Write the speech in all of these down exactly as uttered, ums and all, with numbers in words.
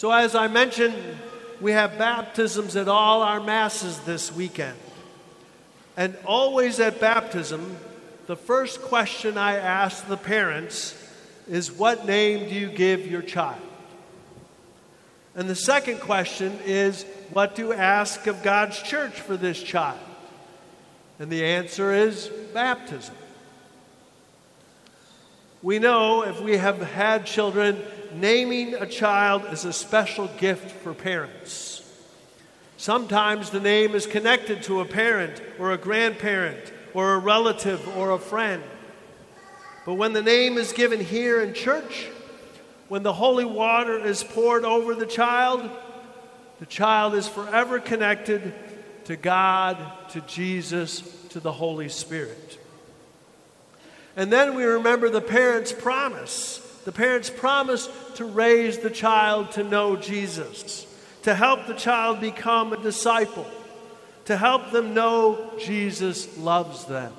So as I mentioned, we have baptisms at all our masses this weekend. And always at baptism, the first question I ask the parents is, what name do you give your child? And the second question is, what do you ask of God's church for this child? And the answer is baptism. We know if we have had children, naming a child is a special gift for parents. Sometimes the name is connected to a parent or a grandparent or a relative or a friend. But when the name is given here in church, when the holy water is poured over the child, the child is forever connected to God, to Jesus, to the Holy Spirit. And then we remember the parents' promise. The parents' promise to raise the child to know Jesus, to help the child become a disciple, to help them know Jesus loves them.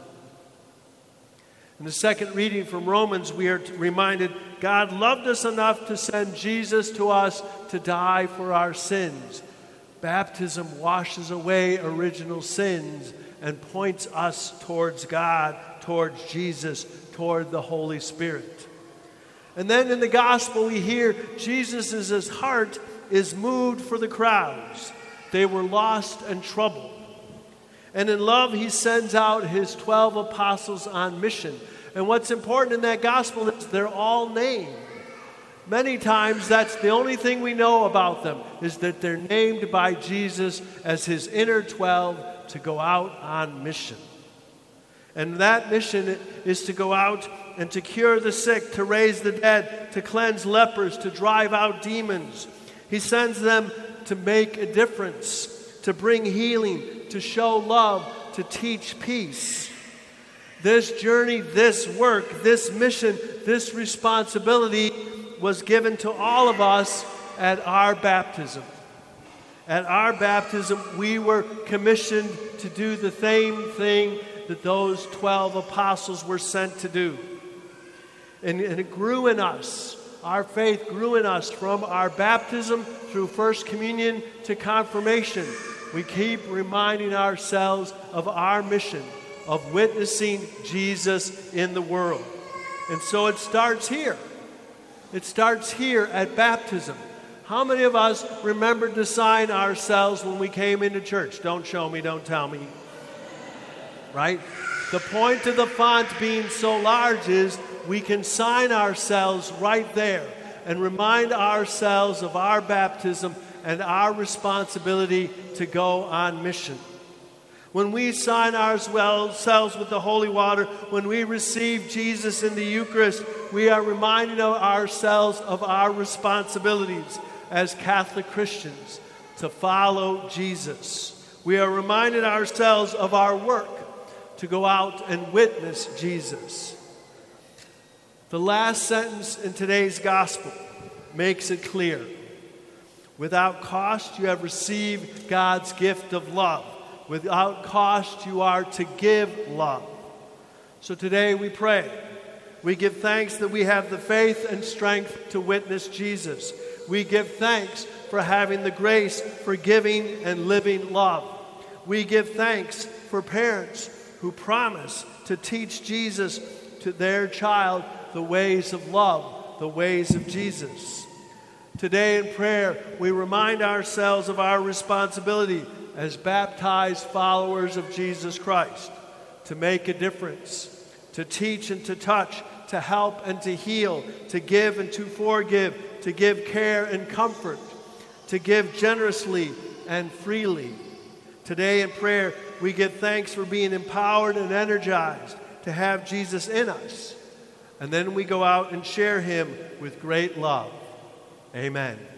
In the second reading from Romans, we are reminded God loved us enough to send Jesus to us to die for our sins. Baptism washes away original sins and points us towards God, towards Jesus, toward the Holy Spirit. And then in the gospel we hear Jesus' heart is moved for the crowds. They were lost and troubled. And in love he sends out his twelve apostles on mission. And what's important in that gospel is they're all named. Many times that's the only thing we know about them, is that they're named by Jesus as his inner twelve to go out on mission. And that mission is to go out and to cure the sick, to raise the dead, to cleanse lepers, to drive out demons. He sends them to make a difference, to bring healing, to show love, to teach peace. This journey, this work, this mission, this responsibility was given to all of us at our baptism. At our baptism, we were commissioned to do the same thing that those twelve apostles were sent to do. And, and it grew in us. Our faith grew in us from our baptism through First Communion to confirmation. We keep reminding ourselves of our mission of witnessing Jesus in the world. And so it starts here. It starts here at baptism. How many of us remembered to sign ourselves when we came into church? Don't show me, don't tell me. Right? The point of the font being so large is we can sign ourselves right there and remind ourselves of our baptism and our responsibility to go on mission. When we sign ourselves with the holy water, when we receive Jesus in the Eucharist, we are reminding ourselves of our responsibilities as Catholic Christians to follow Jesus. We are reminding ourselves of our work to go out and witness Jesus. The last sentence in today's gospel makes it clear. Without cost, you have received God's gift of love. Without cost, you are to give love. So today we pray. We give thanks that we have the faith and strength to witness Jesus. We give thanks for having the grace for giving and living love. We give thanks for parents who promise to teach Jesus to their child the ways of love, the ways of Jesus. Today in prayer, we remind ourselves of our responsibility as baptized followers of Jesus Christ to make a difference, to teach and to touch, to help and to heal, to give and to forgive, to give care and comfort, to give generously and freely. Today in prayer, we give thanks for being empowered and energized to have Jesus in us. And then we go out and share him with great love. Amen.